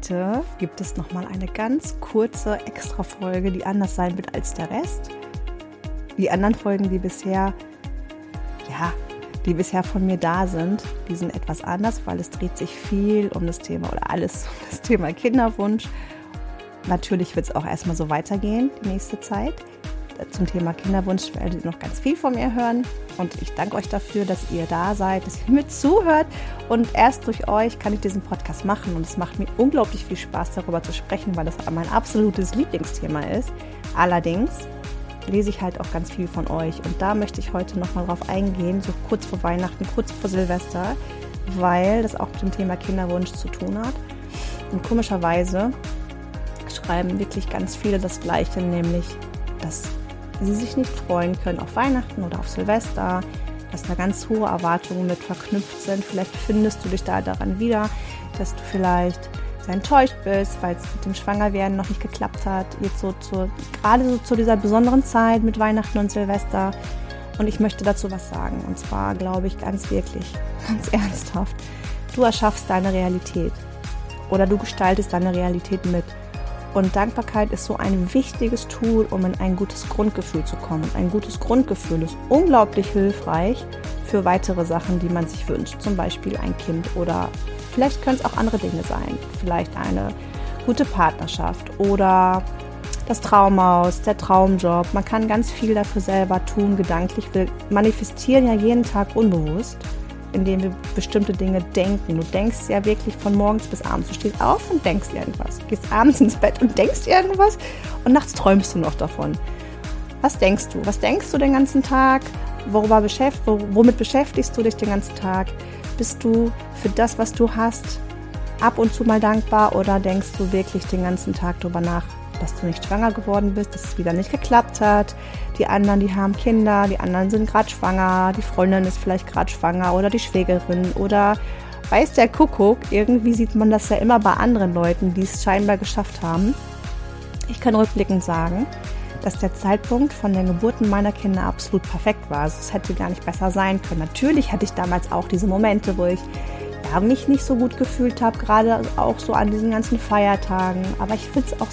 Heute gibt es nochmal eine ganz kurze Extra-Folge, die anders sein wird als der Rest. Die anderen Folgen, die bisher von mir da sind, die sind etwas anders, weil es dreht sich viel um das Thema oder alles um das Thema Kinderwunsch. Natürlich wird es auch erstmal so weitergehen, die nächste Zeit. Zum Thema Kinderwunsch werdet ihr noch ganz viel von mir hören und ich danke euch dafür, dass ihr da seid, dass ihr mir zuhört und erst durch euch kann ich diesen Podcast machen und es macht mir unglaublich viel Spaß, darüber zu sprechen, weil das mein absolutes Lieblingsthema ist. Allerdings lese ich halt auch ganz viel von euch und da möchte ich heute nochmal drauf eingehen, so kurz vor Weihnachten, kurz vor Silvester, weil das auch mit dem Thema Kinderwunsch zu tun hat. Und komischerweise schreiben wirklich ganz viele das Gleiche, nämlich, dass sie sich nicht freuen können auf Weihnachten oder auf Silvester, dass da ganz hohe Erwartungen mit verknüpft sind. Vielleicht findest du dich da daran wieder, dass du vielleicht sehr enttäuscht bist, weil es mit dem Schwangerwerden noch nicht geklappt hat. Jetzt gerade so zu dieser besonderen Zeit mit Weihnachten und Silvester. Und ich möchte dazu was sagen. Und zwar glaube ich ganz ernsthaft, du erschaffst deine Realität oder du gestaltest deine Realität mit. Und Dankbarkeit ist so ein wichtiges Tool, um in ein gutes Grundgefühl zu kommen. Und ein gutes Grundgefühl ist unglaublich hilfreich für weitere Sachen, die man sich wünscht. Zum Beispiel ein Kind oder vielleicht können es auch andere Dinge sein. Vielleicht eine gute Partnerschaft oder das Traumhaus, der Traumjob. Man kann ganz viel dafür selber tun, gedanklich. Wir manifestieren ja jeden Tag unbewusst, indem wir bestimmte Dinge denken. Du denkst ja wirklich von morgens bis abends. Du stehst auf und denkst irgendwas. Du gehst abends ins Bett und denkst irgendwas und nachts träumst du noch davon. Was denkst du? Was denkst du den ganzen Tag? Womit beschäftigst du dich den ganzen Tag? Bist du für das, was du hast, ab und zu mal dankbar oder denkst du wirklich den ganzen Tag darüber nach, dass du nicht schwanger geworden bist, dass es wieder nicht geklappt hat, die anderen, die haben Kinder, die anderen sind gerade schwanger, die Freundin ist vielleicht gerade schwanger oder die Schwägerin oder weiß der Kuckuck, irgendwie sieht man das ja immer bei anderen Leuten, die es scheinbar geschafft haben. Ich kann rückblickend sagen, dass der Zeitpunkt von den Geburten meiner Kinder absolut perfekt war. Also es hätte gar nicht besser sein können. Natürlich hatte ich damals auch diese Momente, wo ich mich nicht so gut gefühlt habe, gerade auch so an diesen ganzen Feiertagen. Aber ich finde es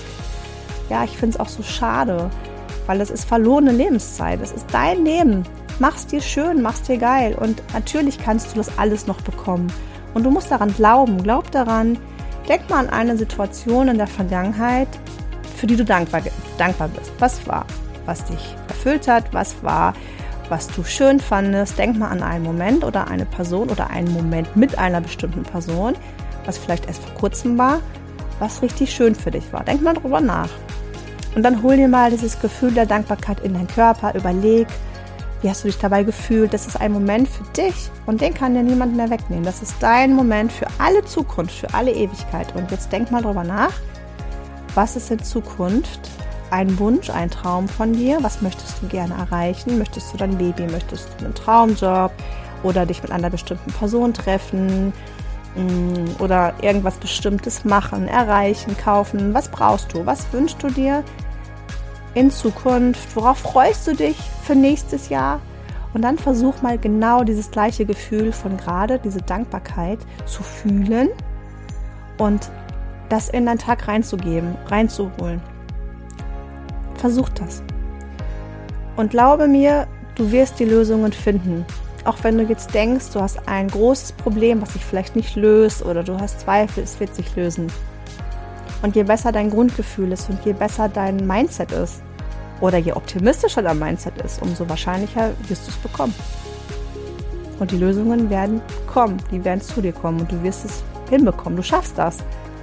auch so schade, weil es ist verlorene Lebenszeit. Es ist dein Leben. Mach's dir schön, mach's dir geil. Und natürlich kannst du das alles noch bekommen. Und du musst daran glauben. Glaub daran. Denk mal an eine Situation in der Vergangenheit, für die du dankbar bist. Was war, was dich erfüllt hat? Was war, was du schön fandest? Denk mal an einen Moment oder eine Person oder einen Moment mit einer bestimmten Person, was vielleicht erst vor kurzem war, was richtig schön für dich war. Denk mal drüber nach. Und dann hol dir mal dieses Gefühl der Dankbarkeit in deinen Körper. Überleg, wie hast du dich dabei gefühlt? Das ist ein Moment für dich und den kann dir niemand mehr wegnehmen. Das ist dein Moment für alle Zukunft, für alle Ewigkeit. Und jetzt denk mal drüber nach, was ist in Zukunft ein Wunsch, ein Traum von dir? Was möchtest du gerne erreichen? Möchtest du dein Baby? Möchtest du einen Traumjob? Oder dich mit einer bestimmten Person treffen? Oder irgendwas Bestimmtes machen, erreichen, kaufen? Was brauchst du? Was wünschst du dir in Zukunft? Worauf freust du dich für nächstes Jahr? Und dann versuch mal genau dieses gleiche Gefühl von gerade, diese Dankbarkeit zu fühlen und das in deinen Tag reinzuholen. Versuch das. Und glaube mir, du wirst die Lösungen finden. Auch wenn du jetzt denkst, du hast ein großes Problem, was sich vielleicht nicht löst oder du hast Zweifel, es wird sich lösen. Und je besser dein Grundgefühl ist und je besser dein Mindset ist oder je optimistischer dein Mindset ist, umso wahrscheinlicher wirst du es bekommen. Und die Lösungen werden kommen, die werden zu dir kommen und du wirst es hinbekommen. Du schaffst das.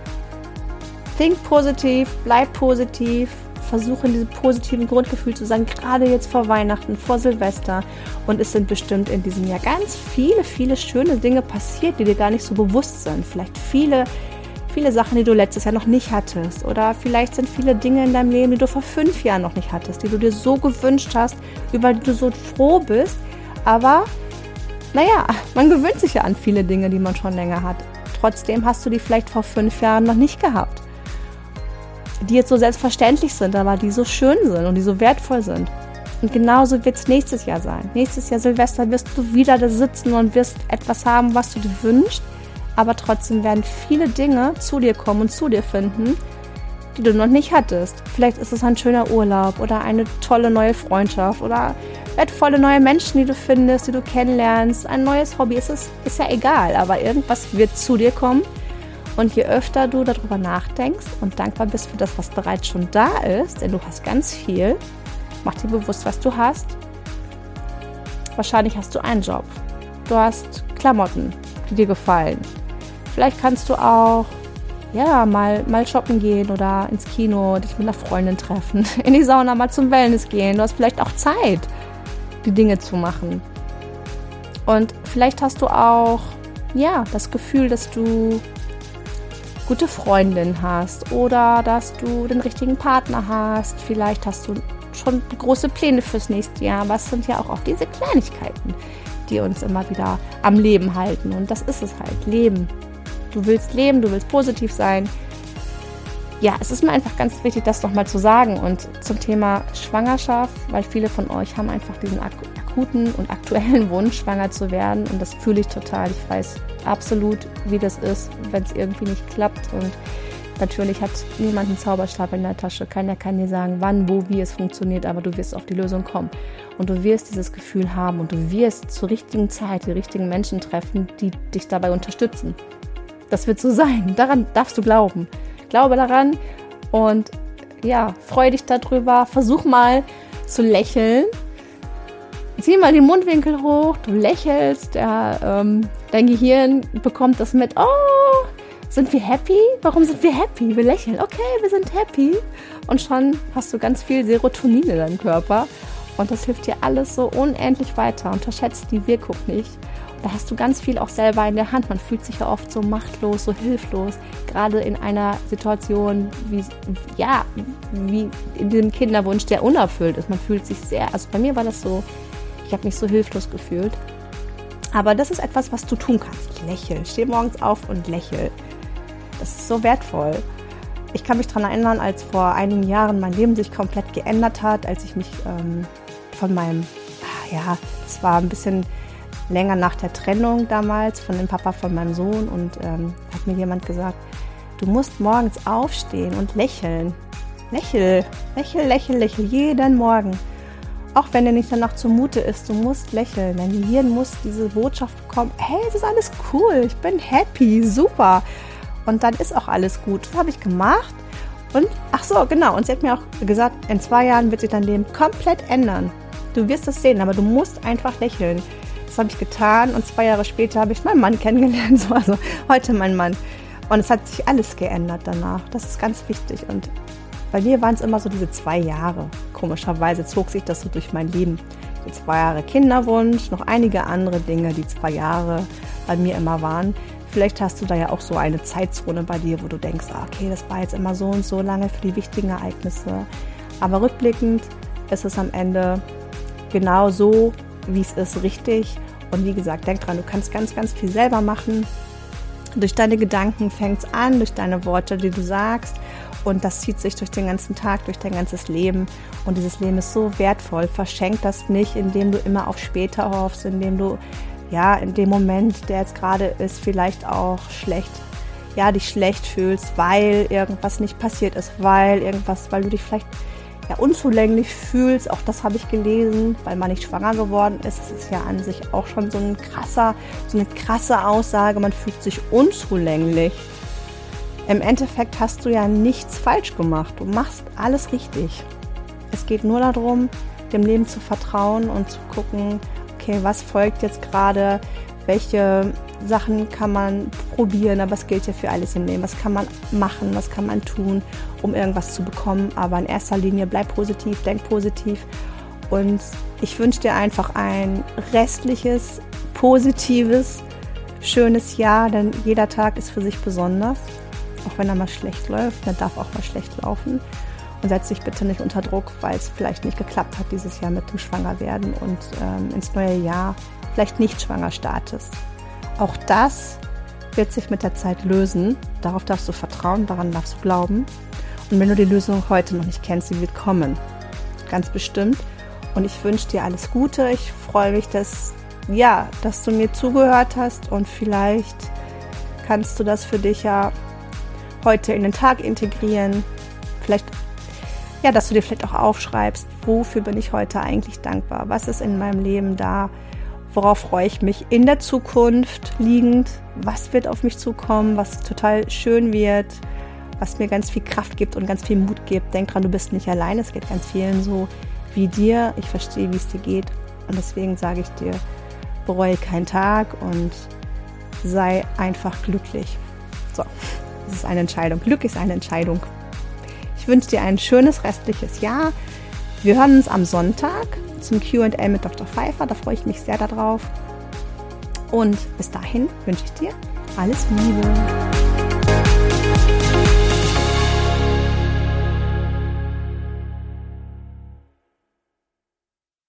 Think positiv, bleib positiv, versuche in diesem positiven Grundgefühl zu sein, gerade jetzt vor Weihnachten, vor Silvester. Und es sind bestimmt in diesem Jahr ganz viele schöne Dinge passiert, die dir gar nicht so bewusst sind. Vielleicht viele Sachen, die du letztes Jahr noch nicht hattest. Oder vielleicht sind viele Dinge in deinem Leben, die du vor 5 Jahren noch nicht hattest, die du dir so gewünscht hast, über die du so froh bist. Aber, man gewöhnt sich ja an viele Dinge, die man schon länger hat. Trotzdem hast du die vielleicht vor 5 Jahren noch nicht gehabt. Die jetzt so selbstverständlich sind, aber die so schön sind und die so wertvoll sind. Und genauso wird es nächstes Jahr sein. Nächstes Jahr Silvester wirst du wieder da sitzen und wirst etwas haben, was du dir wünschst, aber trotzdem werden viele Dinge zu dir kommen und zu dir finden, die du noch nicht hattest. Vielleicht ist es ein schöner Urlaub oder eine tolle neue Freundschaft oder wertvolle neue Menschen, die du findest, die du kennenlernst, ein neues Hobby. Ist ja egal, aber irgendwas wird zu dir kommen. Und je öfter du darüber nachdenkst und dankbar bist für das, was bereits schon da ist, denn du hast ganz viel, mach dir bewusst, was du hast. Wahrscheinlich hast du einen Job. Du hast Klamotten, die dir gefallen. Vielleicht kannst du auch mal shoppen gehen oder ins Kino, dich mit einer Freundin treffen, in die Sauna mal zum Wellness gehen. Du hast vielleicht auch Zeit, die Dinge zu machen. Und vielleicht hast du auch, das Gefühl, dass du gute Freundin hast oder dass du den richtigen Partner hast. Vielleicht hast du schon große Pläne fürs nächste Jahr, aber es sind ja auch oft diese Kleinigkeiten, die uns immer wieder am Leben halten. Und das ist es halt, Leben. Du willst leben, du willst positiv sein. Ja, es ist mir einfach ganz wichtig, das nochmal zu sagen. Und zum Thema Schwangerschaft, weil viele von euch haben einfach diesen akuten und aktuellen Wunsch, schwanger zu werden. Und das fühle ich total. Ich weiß absolut, wie das ist, wenn es irgendwie nicht klappt. Und natürlich hat niemand einen Zauberstab in der Tasche. Keiner kann dir sagen, wann, wo, wie es funktioniert. Aber du wirst auf die Lösung kommen. Und du wirst dieses Gefühl haben. Und du wirst zur richtigen Zeit die richtigen Menschen treffen, die dich dabei unterstützen. Das wird so sein. Daran darfst du glauben. Glaube daran und freu dich darüber. Versuch mal zu lächeln. Zieh mal den Mundwinkel hoch. Du lächelst. Dein Gehirn bekommt das mit. Oh, sind wir happy? Warum sind wir happy? Wir lächeln. Okay, wir sind happy. Und schon hast du ganz viel Serotonin in deinem Körper. Und das hilft dir alles so unendlich weiter. Unterschätzt die Wirkung nicht. Da hast du ganz viel auch selber in der Hand. Man fühlt sich ja oft so machtlos, so hilflos. Gerade in einer Situation wie in diesem Kinderwunsch, der unerfüllt ist. Man fühlt sich also bei mir war das so, ich habe mich so hilflos gefühlt. Aber das ist etwas, was du tun kannst. Lächel. Steh morgens auf und lächel. Das ist so wertvoll. Ich kann mich daran erinnern, als vor einigen Jahren mein Leben sich komplett geändert hat, als ich mich von meinem, es war ein bisschen länger nach der Trennung damals von dem Papa von meinem Sohn und hat mir jemand gesagt, du musst morgens aufstehen und lächeln. Lächel, jeden Morgen. Auch wenn dir nicht danach zumute ist, du musst lächeln. Dein Gehirn muss diese Botschaft bekommen, hey, es ist alles cool, ich bin happy, super. Und dann ist auch alles gut. Das habe ich gemacht. Und, und sie hat mir auch gesagt, in 2 Jahren wird sich dein Leben komplett ändern. Du wirst es sehen, aber du musst einfach lächeln. Das habe ich getan und 2 Jahre später habe ich meinen Mann kennengelernt, also heute mein Mann. Und es hat sich alles geändert danach. Das ist ganz wichtig. Und bei mir waren es immer so diese 2 Jahre. Komischerweise zog sich das so durch mein Leben. Die 2 Jahre Kinderwunsch, noch einige andere Dinge, die 2 Jahre bei mir immer waren. Vielleicht hast du da ja auch so eine Zeitzone bei dir, wo du denkst, okay, das war jetzt immer so und so lange für die wichtigen Ereignisse. Aber rückblickend ist es am Ende genau so, wie es ist, richtig. Und wie gesagt, denk dran, du kannst ganz, ganz viel selber machen. Durch deine Gedanken fängt es an, durch deine Worte, die du sagst. Und das zieht sich durch den ganzen Tag, durch dein ganzes Leben. Und dieses Leben ist so wertvoll. Verschenk das nicht, indem du immer auf später hoffst, indem du in dem Moment, der jetzt gerade ist, vielleicht auch dich schlecht fühlst, weil irgendwas nicht passiert ist, weil du dich vielleicht unzulänglich fühlst. Auch das habe ich gelesen, weil man nicht schwanger geworden ist. Das ist ja an sich auch schon so eine krasse Aussage. Man fühlt sich unzulänglich. Im Endeffekt hast du ja nichts falsch gemacht. Du machst alles richtig. Es geht nur darum, dem Leben zu vertrauen und zu gucken, okay, was folgt jetzt gerade, welche Sachen kann man probieren, aber es gilt ja für alles im Leben. Was kann man machen, was kann man tun, um irgendwas zu bekommen, aber in erster Linie bleib positiv, denk positiv und ich wünsche dir einfach ein restliches, positives, schönes Jahr, denn jeder Tag ist für sich besonders, auch wenn er mal schlecht läuft, der darf auch mal schlecht laufen. Und setz dich bitte nicht unter Druck, weil es vielleicht nicht geklappt hat dieses Jahr mit dem Schwangerwerden und ins neue Jahr vielleicht nicht schwanger startest. Auch das wird sich mit der Zeit lösen. Darauf darfst du vertrauen, daran darfst du glauben. Und wenn du die Lösung heute noch nicht kennst, sie wird kommen. Ganz bestimmt. Und ich wünsche dir alles Gute. Ich freue mich, dass du mir zugehört hast und vielleicht kannst du das für dich ja heute in den Tag integrieren. Vielleicht, ja, dass du dir vielleicht auch aufschreibst, wofür bin ich heute eigentlich dankbar? Was ist in meinem Leben da? Worauf freue ich mich in der Zukunft liegend? Was wird auf mich zukommen? Was total schön wird? Was mir ganz viel Kraft gibt und ganz viel Mut gibt. Denk dran, du bist nicht allein. Es geht ganz vielen so wie dir. Ich verstehe, wie es dir geht. Und deswegen sage ich dir, bereue keinen Tag und sei einfach glücklich. So, das ist eine Entscheidung. Glück ist eine Entscheidung. Ich wünsche dir ein schönes restliches Jahr. Wir hören uns am Sonntag zum Q&A mit Dr. Pfeiffer. Da freue ich mich sehr darauf. Und bis dahin wünsche ich dir alles Liebe.